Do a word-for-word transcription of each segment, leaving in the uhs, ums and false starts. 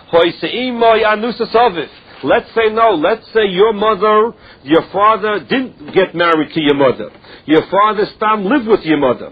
Let's say no, let's say your mother, your father didn't get married to your mother. Your father Stam lived with your mother.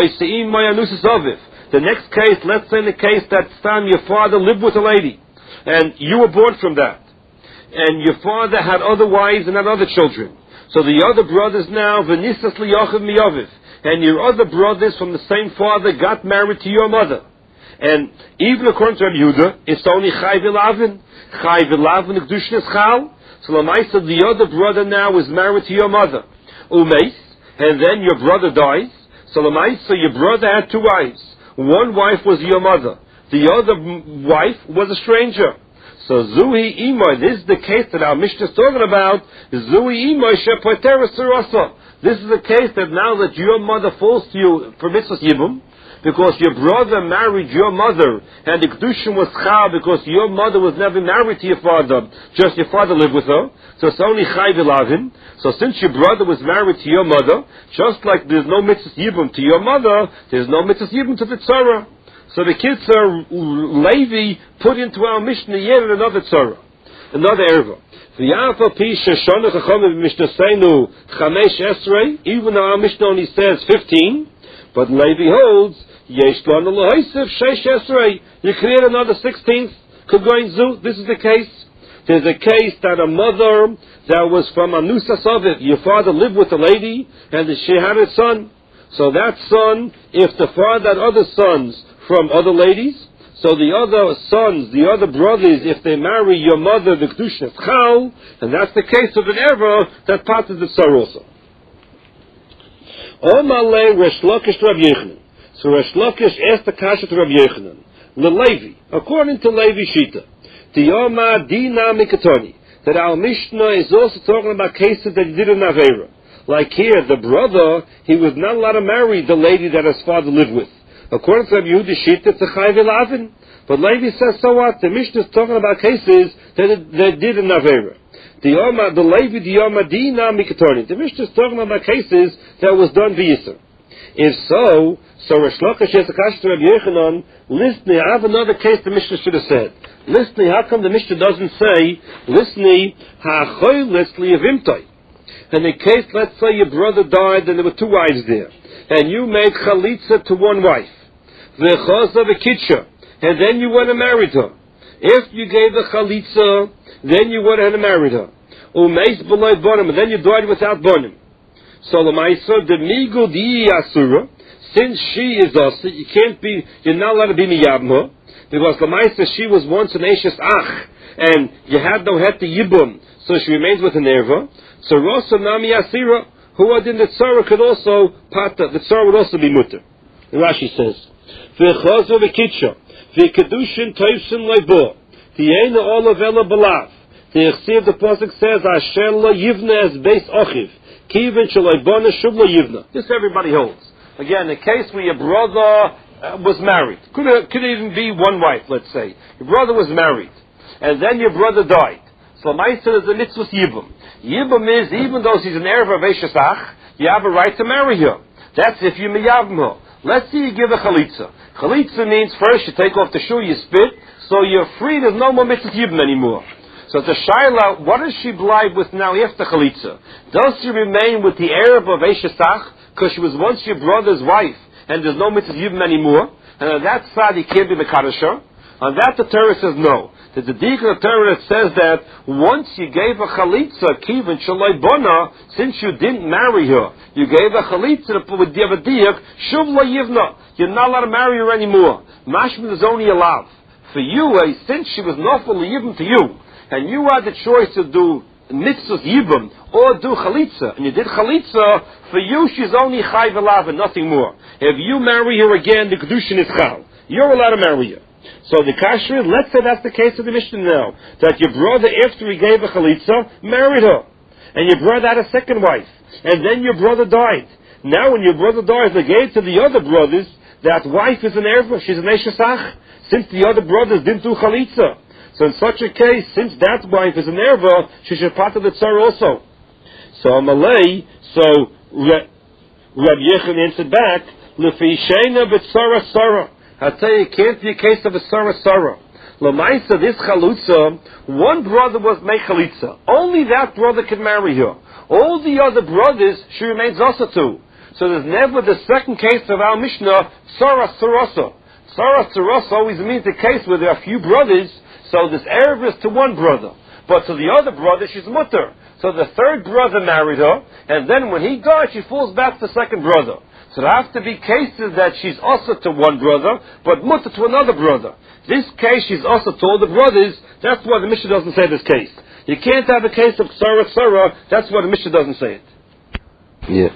The next case, let's say in the case that Stam, your father lived with a lady, and you were born from that. And your father had other wives and had other children. So the other brothers now, V'nisas liyachiv miyaviv, and your other brothers from the same father got married to your mother. And even according to Rabbi Yehuda, it's only Chai v'Lavin. Chai v'Lavin Kedushin is Chal. So Lamaisa, the other brother now is married to your mother. Umeis, and then your brother dies. So Lamaisa, your brother had two wives. One wife was your mother. The other wife was a stranger. So Zui Imoy, this is the case that our Mishnah is talking about. Zui Imoy Shepotera Surasa. This is the case that now that your mother falls to you for mitzvah yibum, because your brother married your mother, and the Kedushin was Chal because your mother was never married to your father, just your father lived with her, so it's only Chai v'Lavin. So since your brother was married to your mother, just like there's no mitzvah yibum to your mother, there's no mitzvah yibum to the tzara. So the kids are Levi put into our Mishnah yet another tzara, another erva. Even though our Mishnah only says fifteen, but Levi holds you create another sixteenth. This is the case. There's a case that a mother that was from Anusa Savit, your father lived with a lady and she had a son. So that son, if the father had other sons from other ladies, so the other sons, the other brothers, if they marry your mother, the Kedushin is Chal, and that's the case of an erva that passes the Tsar also. Omalei Resh Lakish to Rabbi Yochanan. So Resh Lakish asked the kasha to Rabbi Yochanan, LeLevi, according to Levi Shita, Tiyoma Dina Mikatoni, that our Mishnah is also talking about cases that he did in Avera. Like here, the brother, he was not allowed to marry the lady that his father lived with. According to Rabbi Yehuda Shita, it's a Chai v'Lavin. But Levi says, so what? The Mishnah is talking about cases that it, that did in Avera. The Yoma, the Levi, the Yoma Dina Mikatoni. The Mishnah is talking about cases that was done v'Yisr. If so, so Resh Lakish has a kasha to Rabbi Yochanan, listen, I have another case the Mishnah should have said. Listen, how come the Mishnah doesn't say, listen, ha'choy lesli avimtoi? In the case, let's say your brother died and there were two wives there, and you made chalitza to one wife, v'chosa v'kitsha, and then you went and married her. If you gave the chalitza, then you went and married her. Umeis b'loy bonim, and then you died without bonim. So l'maisa the migu di asura, since she is also, you can't be, you're not allowed to be miyabma, because l'maisa she was once an eshes ach, and you had no het to yibum, so she remains with an erva. So rosa nami asira, who are in the tzara could also pata, the tzara would also be mutter. And Rashi says, v'chozo v'kitsha, v'kedushin toivsin loibo, ti'ena olavela balav. The Yechsiv, the Pasuk says, Asher lo yivna as beis ochiv, kivin shaloibona shub lo yivna. This everybody holds. Again, the case where your brother uh, was married. Could, uh, could even be one wife, let's say. Your brother was married, and then your brother died. So Maisa is a mitzvah yibum. Yibum is, even though she's an erev of Eshesach, you have a right to marry her. That's if you miyavim her. Let's say you give a chalitza. Chalitza means first you take off the shoe, you spit, so you're free, there's no more mitzvah yibum anymore. So the shaila, what does she blind with now after chalitza? Does she remain with the erev of Eshesach, because she was once your brother's wife, and there's no mitzvah yibum anymore, and on that side he can't be mekadesher? On that the Torah says no. There's a deacon of Torah that says that once you gave a chalitza, kivin shaloi bona, since you didn't marry her, you gave a chalitza with diavadik, shuv lo yivna, you're not allowed to marry her anymore. Mashman is only allowed. For you, uh, since she was not fully yibum to you, and you had the choice to do mitzvah yibum or do chalitza, and you did chalitza, for you she's only chai v'lav and nothing more. If you marry her again, the kedushin is chal. You're allowed to marry her. So the kasher, let's say that's the case of the Mishnah now, that your brother, after he gave a chalitza, married her, and your brother had a second wife, and then your brother died. Now when your brother dies, they gave to the other brothers, that wife is an erva, she's an eshesach, since the other brothers didn't do chalitza. So in such a case, since that wife is an erva, she should part of the tsar also. So Amalei, so Rabbi Yochanan answered back, Lefi sheina b'tzara sara. I tell you, it can't be a case of a Sarah Sarah. Lamaisa, this chalutza, one brother was made chalitza. Only that brother could marry her. All the other brothers, she remains also to. So there's never the second case of our Mishnah, Tzara Tzarasa. Tzara Tzarasa always means the case where there are a few brothers, so this Erev is to one brother. But to the other brother, she's mutter. So the third brother married her, and then when he dies, she falls back to the second brother. So there have to be cases that she's also to one brother, but mutter to another brother. This case, she's also to all the brothers. That's why the Mishnah doesn't say this case. You can't have a case of Tzara Tzara. That's why the Mishnah doesn't say it. Yeah.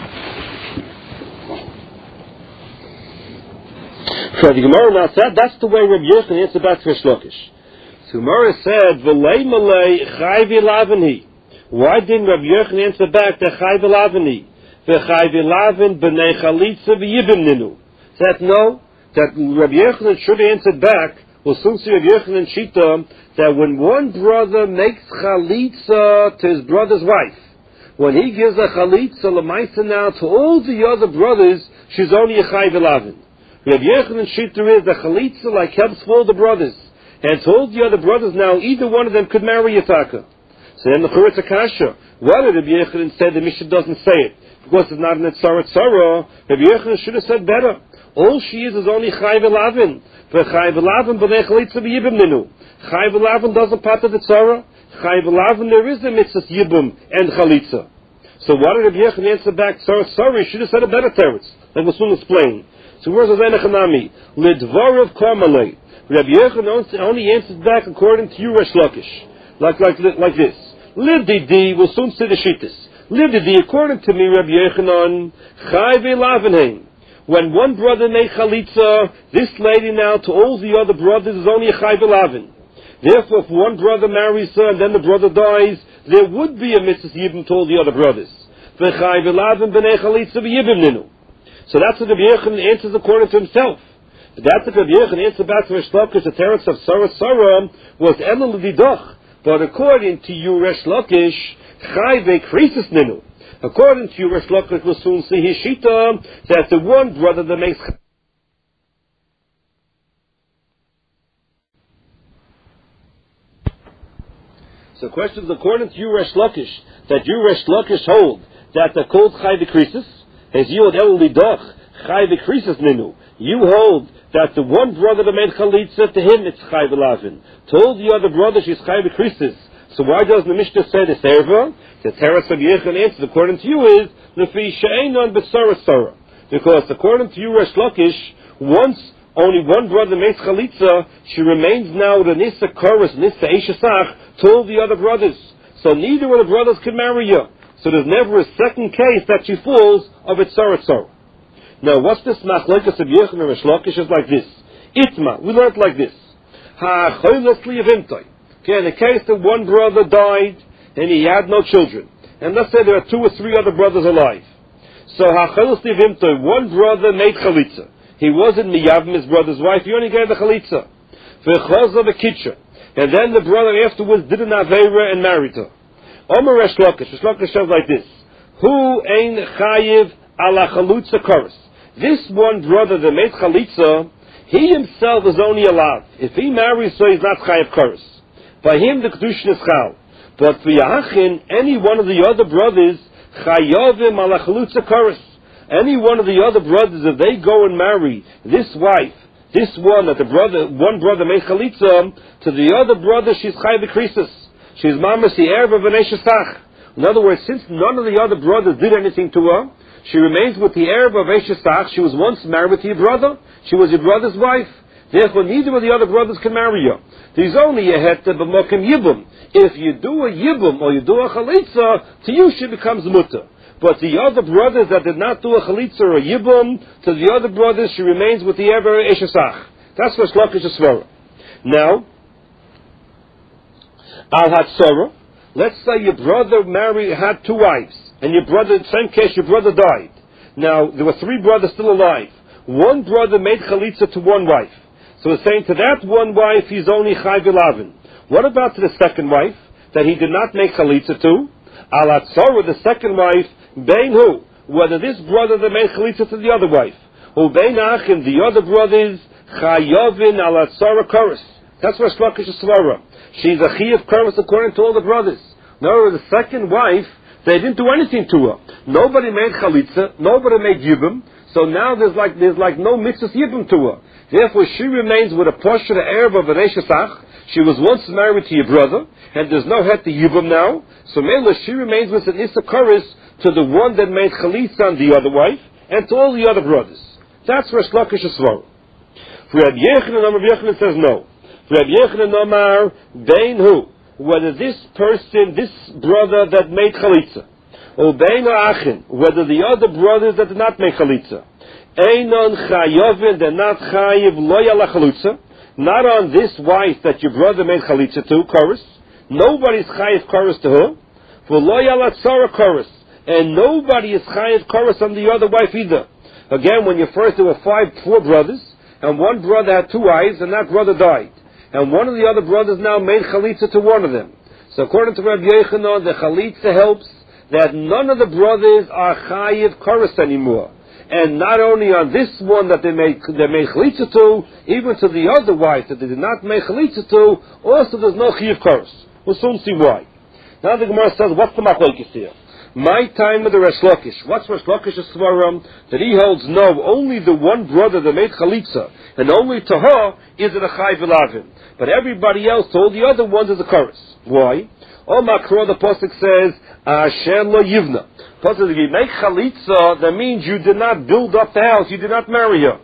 So the Gemara now said, that's the way Rabbi Yochanan answered back to Rish Lakish. So Gemara said, V'lei malei chayvi lavani. Why didn't Rabbi Yochanan answer back that chayvi lavani? V'chayvi lavin b'nei chalitza v'yibim ninu. That no, that Rabbi Yochanan should have answered back, well, soon see Rabbi Yochanan Shita, that when one brother makes chalitza to his brother's wife, when he gives a chalitza l'maisa now to all the other brothers, she's only a chayvi lavin. Rabbi Yochanan Shita is the chalitza like helps all the brothers, and told the other brothers now either one of them could marry Yataka. So then the Churitz Akasha, why did Rabbi Yochanan say the Mishnah doesn't say it? Because it's not in the Tzara Tzara. Rabbi Yochanan should have said better. All she is is only Chayv Elavin. For Chayv Elavin b'nei chalitza b'yibum ninu. Chayv Elavin doesn't part of the Tzara. Chayv Elavin there is a mitzvah yibum and chalitza. So why did Rabbi Yochanan answer back Tzara Tzara? He should have said a better teretz. Like we'll soon explain. So where's the Zenechanami? Lidvarav Karmalei. Rabbi Yochanan only answers back according to you, Rish Lakish. Like, like, like this. Livdidi, we'll soon see the Shittas. Livdidi, according to me, Rabbi Yochanan, Chayve Lavenheim. When one brother made chalitza, this lady now to all the other brothers is only a Chayve Lavin. Therefore, if one brother marries her and then the brother dies, there would be a mitzvah yibum to all the other brothers. V'chayve Lavin b'nei chalitza v'yibum ninu. So that's what Rabbi Yochanan answers according to himself. That's what Rabbi Yochanan answered back to Rish Lakish. The teretz of Tzara Tzara was Elul L'Didoch. But according to you, Rish Lakish, Chayve Krisis Ninu. According to you, Rish Lakish will soon see his shita that the one brother that makes. So, the question is according to you, Rish Lakish, that you, Rish Lakish, hold that the called Chayve Krisis, as you hold Elul L'Didoch, Chayve Krisis Ninu. You hold that the one brother that made chalitza, to him it's Chayv Elavin. Told the other brother she's Chayv Krisis. So why doesn't the Mishnah say the Serva? The Teretz of Yochanan answers according to you is Lefi She'enon B'Tzara Tzara. Because according to you, Rish Lakish, once only one brother makes chalitza, she remains now the Nissa Chorus, Nissa Eishasach, told the other brothers. So neither of the brothers can marry her. So there's never a second case that she falls of a Tzara Tzara. Now, what's this machlokes of Yochanan and Rish Lakish is like this. Itma, we learned like this. Ha cholos liyavimtoi. Okay, in the case that one brother died and he had no children, and let's say there are two or three other brothers alive. So ha cholos liyavimtoi, one brother made chalitza. He wasn't miyavim his brother's wife. He only gave the chalitza. V'choza v'kitcha, and then the brother afterwards did an aveira and married her. Omer Rish Lakish. Rish Lakish says like this: Hu ein chayiv ala chalutza koros. This one brother that made chalitza, he himself is only allowed. If he marries, so he's not chayav koros. By him, the kedushin is chal. But for Yachin, any one of the other brothers, chayavim ala chalutza koros. Any one of the other brothers, if they go and marry this wife, this one that the brother, one brother made chalitza, to the other brother, she's chayav krisis. She's mamas the erev of an eshesach. In other words, since none of the other brothers did anything to her, she remains with the Erev of Eishesach. She was once married with your brother. She was your brother's wife. Therefore, neither of the other brothers can marry her. There's only a heta b'mokem yibum. If you do a yibum or you do a chalitza, to you she becomes mutter. But the other brothers that did not do a chalitza or a yibum, to the other brothers she remains with the Erev of Eishesach. That's what Lakish is svara. Now, al hatzara. Let's say your brother married, had two wives. And your brother, in the same case, your brother died. Now, there were three brothers still alive. One brother made chalitza to one wife. So we're saying to that one wife, he's only chayv elavin. What about to the second wife, that he did not make chalitza to? Al hatzara, the second wife, bein hu, whether this brother that made chalitza to the other wife, or bein achim, the other brothers, chayavin al hatzara koros. That's Resh Lakish's svara. She's a chi of karas according to all the brothers. No, the second wife, they didn't do anything to her. Nobody made chalitza, nobody made yibum, so now there's like there's like no mitzvah yibum to her. Therefore, she remains with a portion of Erev of an Eshesach. She was once married to your brother, and there's no het to yibum now, so Mela, she remains with an Issa karas to the one that made chalitza on the other wife, and to all the other brothers. That's Resh Lakish's svara. For Rabbi Yechanan, Rabbi Yechanan says no. For Rabbi Yechanan Omar, Bein Hu, whether this person, this brother that made chalitza, or Bein Achin, whether the other brothers that did not make chalitza, Einon Chayovin, they're not Chayiv Loya Lachalutza, not on this wife that your brother made chalitza to, chorus. Nobody's Chayiv chorus to her. For Loya Latzara chorus, and nobody is Chayiv chorus on the other wife either. Again, when you first there were five, four brothers, and one brother had two wives, and that brother died. And one of the other brothers now made chalitza to one of them. So according to Rabbi Yechanan, the chalitza helps that none of the brothers are chayiv chorus anymore. And not only on this one that they made they made chalitza to, even to the other wife that they did not make chalitza to, also there's no chayiv chorus. We'll soon see why. Now the Gemara says, what's the machlokes here? My time of the Resh Lakish. What's Resh Lakish's svaram? That he holds no, only the one brother that made chalitza, and only to her is it a chayv elavin. But everybody else, all the other ones, is a chorus. Why? O Makro, the pasuk says, Asher lo yivna. Pasuk, if you make chalitza, that means you did not build up the house, you did not marry her.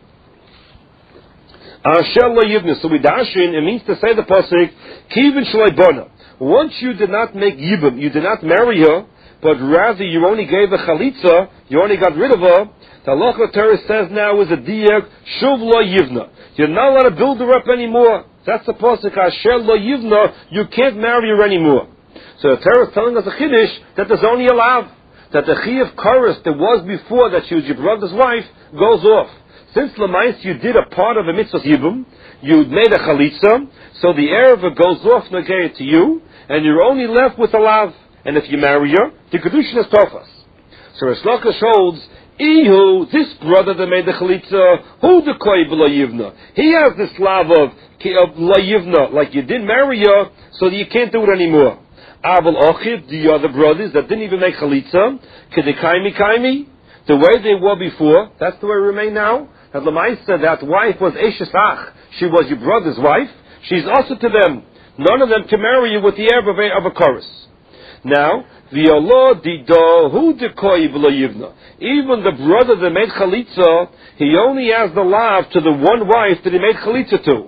Asher lo yivna. So with Dashin, it means to say the pasuk, Kivin shloi bona. Once you did not make yibum, you did not marry her, but rather you only gave a chalitza, you only got rid of her, the Halacha Torah says now is a diyak, shuv lo yivna. You're not allowed to build her up anymore. That's the pasuk, Asher lo yivna, you can't marry her anymore. So the Torah is telling us a chiddush that there's only a lav, that the chi of chorus that was before, that she was your brother's wife, goes off. Since Lamais you did a part of a mitzvah yibum, you made a chalitza, so the erev goes off negay to you, and you're only left with a lav. And if you marry her, the kedushin is tofas. So Resh Lakish holds, Ihu, this brother that made the chalitza, who the koi b'lo yivna? He has this lav of, of lo yivna, like you didn't marry her, so you can't do it anymore. Aval Ochid, the other brothers that didn't even make chalitza, kedekaimi kaimi, the way they were before, that's the way we remain now. And Lamaisa, that wife was Eshesach, she was your brother's wife, she's also to them. None of them can marry you with the heir of a, of a chorus. Now, v'yolo dido hu dekoi v'lo yivna. Even the brother that made chalitza, he only has the lav to the one wife that he made chalitza to.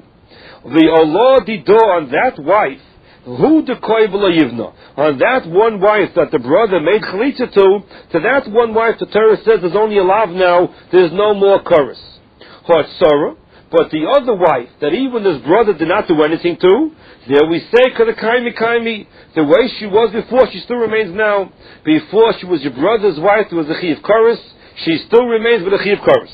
V'yolo dido on that wife, hu dekoi v'lo yivna. On that one wife that the brother made chalitza to, to that one wife the Torah says there's only a lav now, there's no more chorus. Ha'tzara, but the other wife that even this brother did not do anything to, there we say, Kadakaimi Kaimi, the way she was before, she still remains now. Before she was your brother's wife, there was a Chi of Chorus, she still remains with a Chi of Chorus.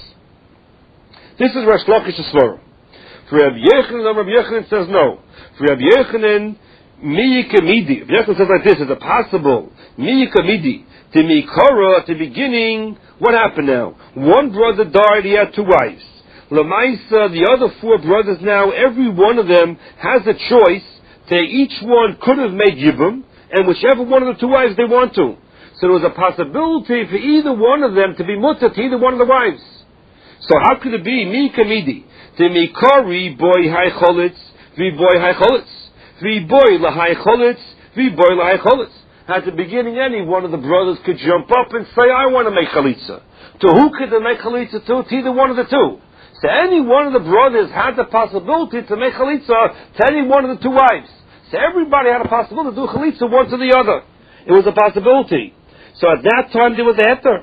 This is Resh Lakish's svara. For Rabbi Yechanan, Rabbi Yechanan says no. For Rabbi Yechanan, Miyika Midi. Rabbi Yechanan says like this, is it possible? Miyika Midi. To Mikora, at the beginning, what happened now? One brother died, he had two wives. Lamaisa, the other four brothers now, every one of them has a choice. They each one could have made yibum, and whichever one of the two wives they want to. So there was a possibility for either one of them to be mutter to either one of the wives. So how could it be? Mi kamidi. The mikari boy hai cholitz, vi boy hai cholitz, vi boy la hai cholitz, vi boy la hai cholitz. At the beginning, any one of the brothers could jump up and say, I want to make chalitza. To who could they make chalitza to? To either one of the two. So any one of the brothers had the possibility to make chalitza to any one of the two wives. So everybody had a possibility to do chalitza one to the other. It was a possibility. So at that time there was a heter.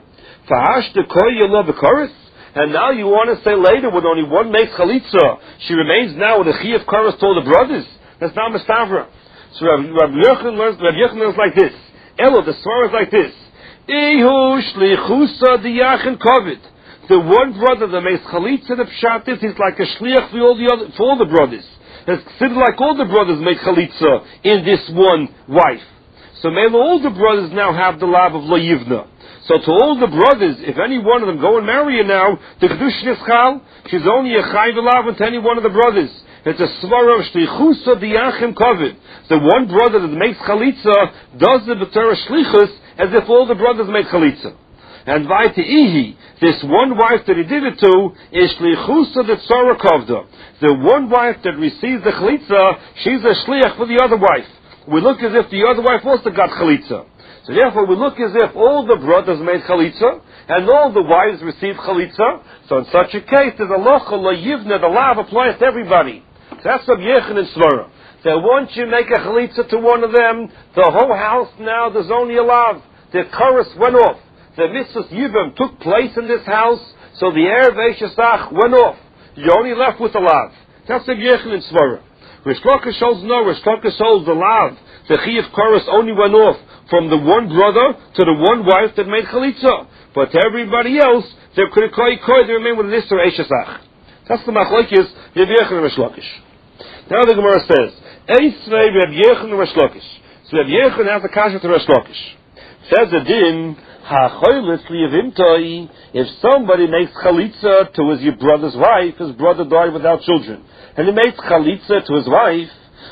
And now you want to say later when only one makes chalitza, she remains now with a chi of chorus to all the brothers. That's not mistavra. So Rabbi Yochanan learns, Rabbi Yochanan is like this. Elo, the svara is like this. Ihu shlichusa diyachin kovid. The one brother that makes chalitza and pshat is, he's like a shliach for all the other, for all the brothers. It's considered like all the brothers make chalitza in this one wife. So maybe all the brothers now have the lab of lo yivna. So to all the brothers, if any one of them go and marry her now, the kedushin is chal. She's only a chayv lav to any one of the brothers. It's a svara of shlichusa diachim kovid. The one brother that makes chalitza does the b'torah shlichus as if all the brothers make chalitza. And vayti ihi, this one wife that he did it to, is shlichusa the tzara kovda. The one wife that receives the chalitza, she's a shliach for the other wife. We look as if the other wife also got chalitza. So therefore we look as if all the brothers made chalitza, and all the wives received chalitza. So in such a case, there's a locha la yivna, the lav applies to everybody. So that's Rabbi Yochanan svara. So once you make a chalitza to one of them, the whole house now, there's only a lav. The chorus went off. The mitzvah yibam took place in this house, so the erev eishasach went off. You're only left with the lav. That's Rabbi Yochanan svara. Rish Lakish holds no, Rish Lakish holds the lav. The chiyuv chorus only went off from the one brother to the one wife that made chalitza. But to everybody else, they could they remain with an Isser Eishasach. That's the machlokes Rabbi Yochanan and Rish Lakish. Now the Gemara says, Eisvei Rabbi Yochanan and Rish Lakish. So Rabbi Yochanan has a kasha to Rish Lakish. Says the din, Ha'choylitz liyavimtoi, if somebody makes chalitza to his your brother's wife, his brother died without children, and he makes chalitza to his wife,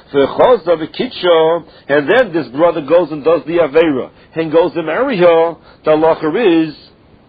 and then this brother goes and does the Aveira and goes to marry her, the halacha is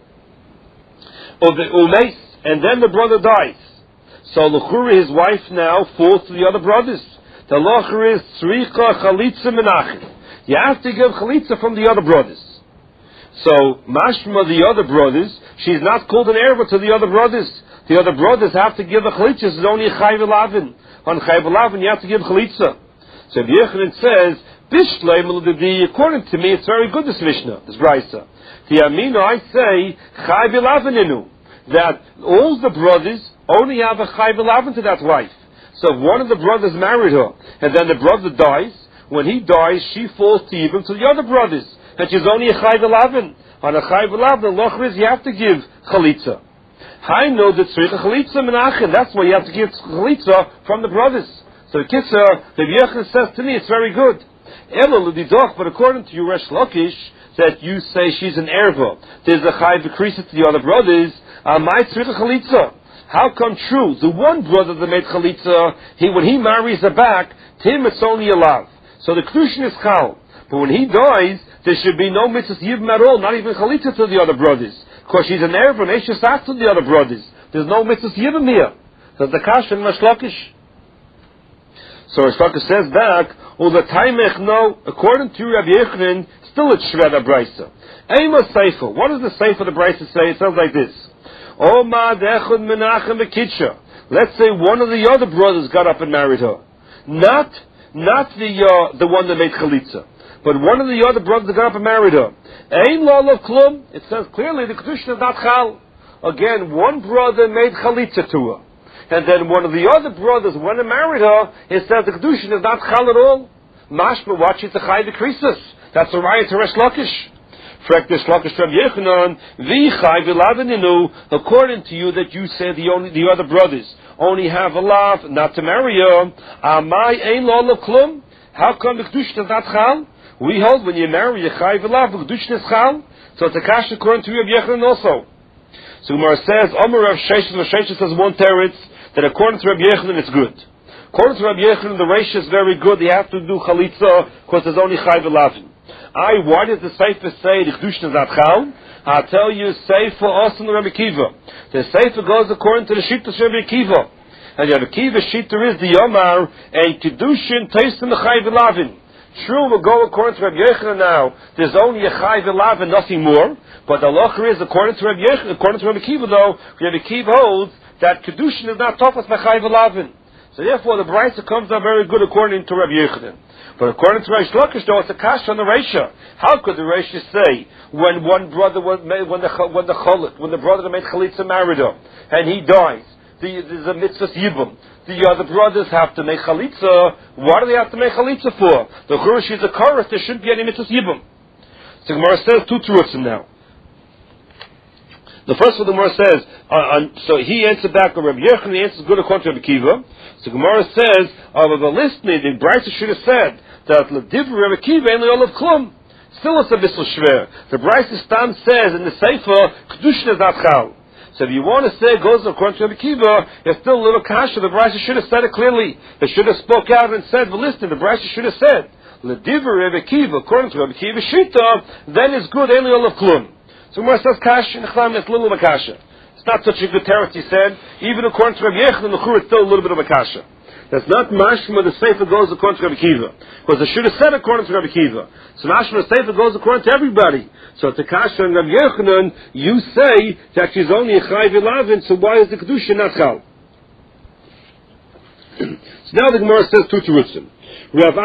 umeis, and then the brother dies. So l'chura, his wife now falls to the other brothers. The halacha is tzricha chalitza menachim. You have to give chalitza from the other brothers. So mashma, the other brothers, she's not called an erva to the other brothers. The other brothers have to give a chalitza. It's only a chayv elavin. On chayv elavin, you have to give chalitza. So Rabbi Yochanan says, Bishleim, according to me, it's very good, this Mishnah, this Brisa. The Amino, I say, chayv elavin, that all the brothers only have a chayv elavin to that wife. So if one of the brothers married her, and then the brother dies, when he dies, she falls to even to the other brothers. And she's only a chayv elavin. On a chayv elavin, the loch is you have to give chalitza. I know that tzricha chalitza menachem. That's why you have to give chalitza from the brothers. So the kitzur, the Yochanan says to me, it's very good. Elo l'didoch, but according to your Resh Lakish, that you say she's an erva, there's a chayv decrease to the other brothers. My tzricha chalitza. How come true? The one brother that made chalitza, he when he marries her back, to him it's only a lav. So the kedushin is chal. But when he dies, there should be no mitzvah yibim at all, not even chalitza to the other brothers. Because she's an erva, and she's to the other brothers. There's no mitzvah yibim here. So the kash and Resh Lakish. So Resh Lakish says back, all the time no, according to Rabbi Yochanan, still it's shveda brisa. Ema seifa. What does the seifa of the brisa say? It sounds like this. Oma dechud menachem bekitsha. Let's say one of the other brothers got up and married her. Not, not the uh, the one that made chalitza, but one of the other brothers got up and married her. Ein lo of klum. It says clearly the kedushin is not chal. Again, one brother made chalitza to her, and then one of the other brothers went and married her. It says the kedushin is not chal at all. Mashma, watch it, the chay decreases. That's a riot to Resh Lakish. According to you that you say the only the other brothers only have a lav not to marry her, amai ein lo of klum. How come the kedushin is not chal? We hold when you marry a chayv lav, the kedushin is chal. So it's a kash according to Rabbi Yochanan also. So Gemara says, Omer Rav Sheshes, Rav Sheshes says one teretz that according to Rabbi Yochanan it's good. According to Rabbi Yochanan, the reish is very good. They have to do chalitza because there's only chayv lavin. I, why does the Sefer say the Kedushin is not chal? I'll tell you, Sefer us and the Rabbi Kiva. The Sefer goes according to the Shita of Rabbi Kiva. And Rabbi Kiva's Shita is the Yomar, a Kedushin taste in the Chayv Elavin. True, we'll go according to Rabbi Yochanan now. There's only a Chayv Elavin, nothing more. But the halacha is, according to Rabbi Yochanan, according to Rabbi Kiva though, Rabbi Kiva holds that Kedushin is not taught us by Chayv Elavin. So therefore, the Brisa comes out very good according to Rabbi Yochanan. But according to Reish Lakish, though, it's a kash on the Reisha. How could the Reisha say when one brother was made, when the when the cholit, when the brother that made chalitza married her, and he dies, the, there's a mitzvah yibum. The other brothers have to make chalitza. Why do they have to make chalitza for? The Churush is a chorus. There shouldn't be any mitzvah yibum. So Gemara says two truths now. The first one the Gemara says, uh, uh, so he answered back on Rabbi Yochanan, he answers good according to Rabbi Kiva. So Gemara says, uh, the listening, the Brisa should have said that l'divrei Rabbi Kiva ain't l'olav klum. Still it's a bissel shver. The Brisa Stam says in the Sefer, Kedushin is not chal. So if you want to say it goes according to Rabbi Akiva, there's still a little kasha. The Brisa should have said it clearly. They should have spoke out and said, well, listen, the Brisa should have said, L'diver Rabbi Akiva, according to Rabbi Akiva Shita, then it's good, Eli Olav Klum. So Gemara says kasha, Nechlam, it's a little of a kasha. It's not such a good teretz, he said. Even according to Rabbi Yechanan, the Chur, it's still a little bit of a kasha. That's not mashma the sefer goes according to Rabbi Akiva, because they should have said according to Rabbi Akiva. So mashma the sefer goes according to everybody. So to kasha and Rabbi Yechanan, you say that she's only a chayv elavin. So why is the kedusha not chal? So now the Gemara says two terutzim. Rav